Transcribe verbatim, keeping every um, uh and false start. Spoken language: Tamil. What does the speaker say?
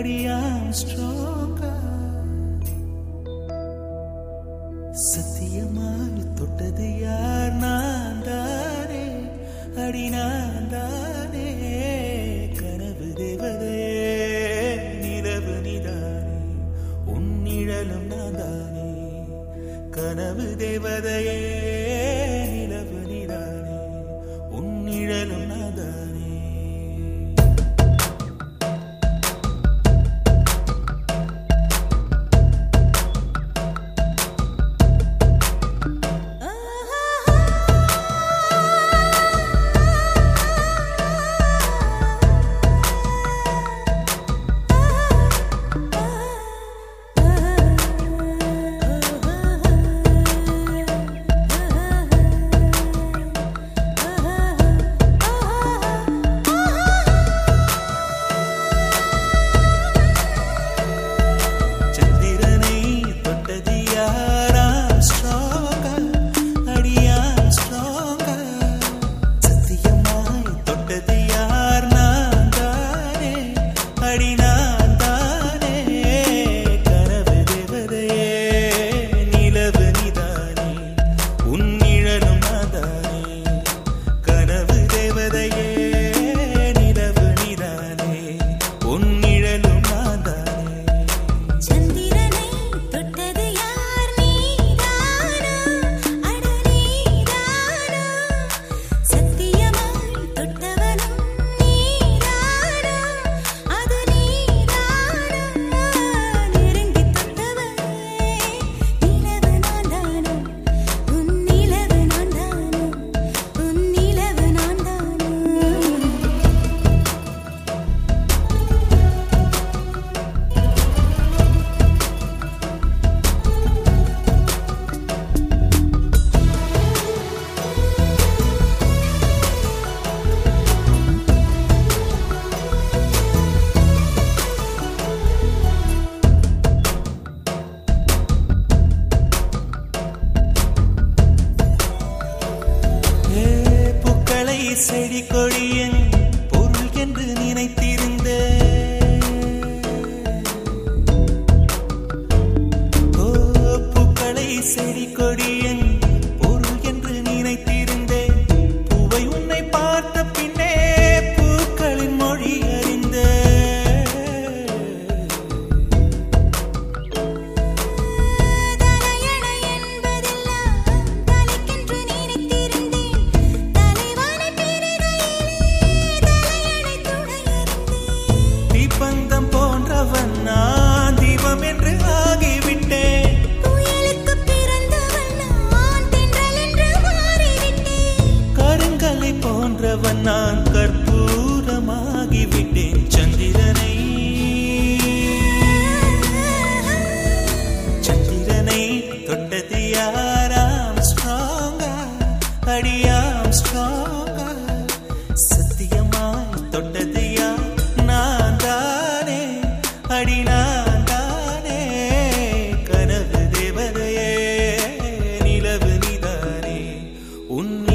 அடியாம் ஸ்ட்ராங்கா சத்தியமாய் தொட்டது யார் நான் தானே அடி நான் தானே கனவு தேவதையே நிலவு நிதானே உன்னிழலும் நான் தானே கனவு தேவதையே நிலவு நிதானே உன்னிழலும் நான் தானே செடி கொடியன் பொருள் என்று நினைத்திருந்த பூக்களை செடி கொடியன் பொருள் என்று நினைத்திருந்தேன் பூவை உன்னை பார்த்த பின்னே பூக்களின் மொழி அறிந்த பந்தம் போன்றவன் நான் தீபம் என்று ஆகிவிட்டேன் புயலுக்கு பிறந்தவன் நான் தென்றல் என்று மாறிவிட்டேன் கருங்கலை போன்றவன் நான் கற்பூரமாகிவிட்டேன் சந்திரனை சந்திரனை தொட்டது யாராம் ஸ்ட்ராங்கா அடியாம் ஸ்ட்ராங்கா சத்தியமாய் தொட்டது யார் நான் தானே அடி நான் தானே கனவு தேவதையே நிலவு நிதானே உன்